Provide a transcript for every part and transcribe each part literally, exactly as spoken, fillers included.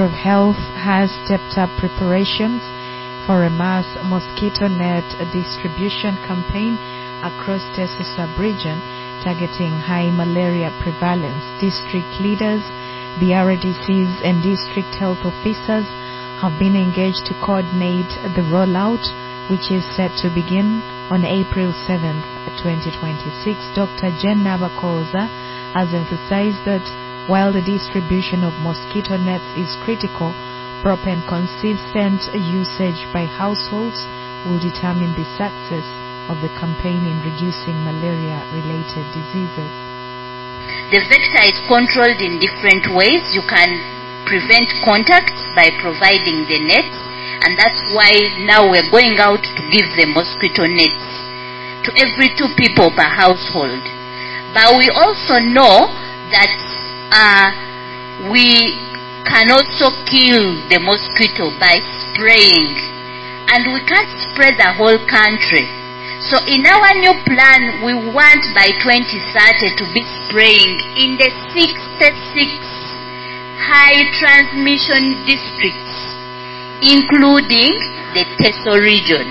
Ministry of Health has stepped up preparations for a mass mosquito net distribution campaign across Teso sub-region targeting high malaria prevalence. District leaders, the R D Cs and district health officers have been engaged to coordinate the rollout, which is set to begin on April seventh, twenty twenty-six. Doctor Jen Nabakoza has emphasized that while the distribution of mosquito nets is critical, proper and consistent usage by households will determine the success of the campaign in reducing malaria-related diseases. The vector is controlled in different ways. You can prevent contact by providing the nets, and that's why now we're going out to give the mosquito nets to every two people per household. But we also know that uh, we can also kill the mosquito by spraying, and we can't spray the whole country. So in our new plan, we want by twenty thirty to be spraying in the sixty-six high transmission districts, including the Teso region.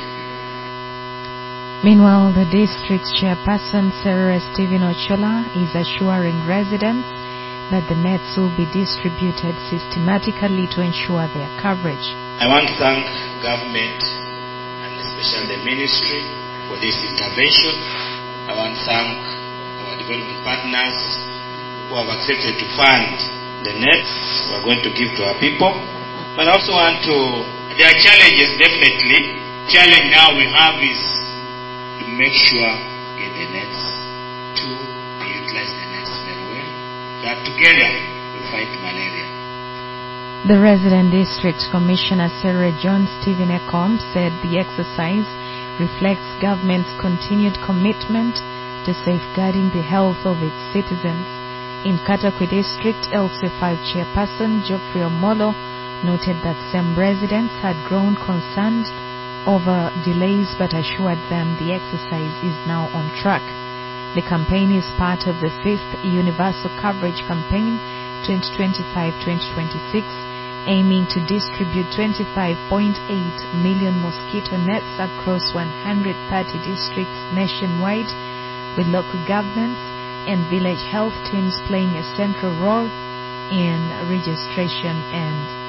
Meanwhile, the district's chairperson, Sarah Stephen Ochola, is assuring residents that the nets will be distributed systematically to ensure their coverage. I want to thank government and especially the ministry for this intervention. I want to thank our development partners who have accepted to fund the nets we are going to give to our people. But I also want to, there are challenges definitely. Challenge now we have is to make sure get the nets, to utilize the nets very well. That together we fight malaria. The resident district commissioner Sarah John Stephen Ecom said the exercise reflects government's continued commitment to safeguarding the health of its citizens. In Katakwi district, L C five chairperson Geoffrey Omolo noted that some residents had grown concerned over delays but assured them the exercise is now on track. The campaign is part of the fifth Universal Coverage Campaign twenty twenty-five to twenty twenty-six, aiming to distribute twenty-five point eight million mosquito nets across one hundred thirty districts nationwide, with local governments and village health teams playing a central role in registration and